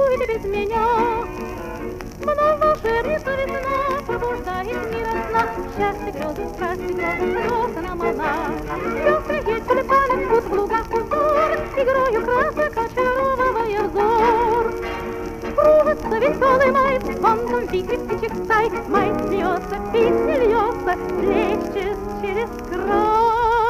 танцуйте без меня. Вновь волшебница весна пробуждает мир от сна. Счастье, грезы, страсти, грозы, слезы нам она. Пестрые тюльпаны ткут в лугах узор, игрою красок очаровывая взор. Кружится веселый май, звонком вихре птичьих стай. Май смеется, песня льется, плещет через край.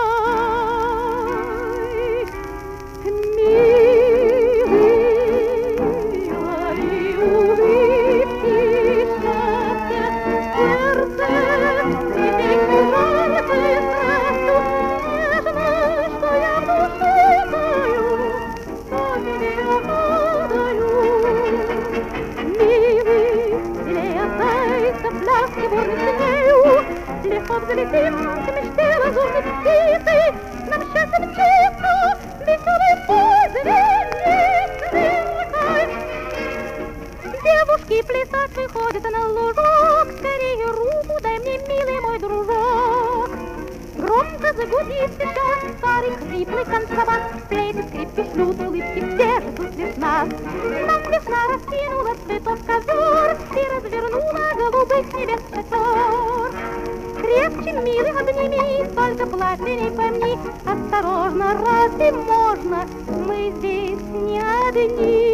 Легко взлетим к мечте лазурной птицы, нам счастье мчится, веселый путь длинный. Девушки плясать выходят на лужок, скорее руку дай мне, милый мой дружок. Громко загудит сейчас старый хриплый контрабас, флейты, скрипки, шлют улыбки, где же тут весна? Нам весна раскинула цветов ковер и развернула голубых небес шатер. Крепче, милый, обними, только платье не помни. Осторожно, разве можно? Мы здесь не одни.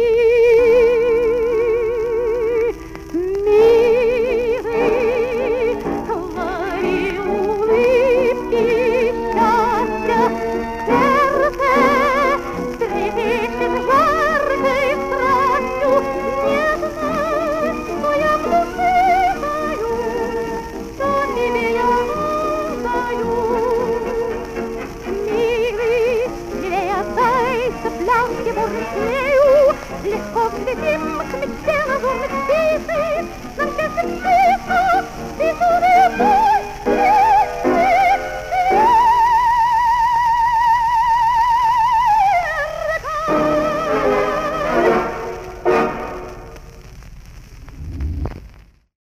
Милый, лови улыбки счастья, сердце трепещет жаркой страстью. Не знаю, что я в душе таю, что тебе я отдаю. Милый, милей отдайся пляске бурнею, легко взлетим к мечте лазурной птицы, нам счастье птица, веселый путь.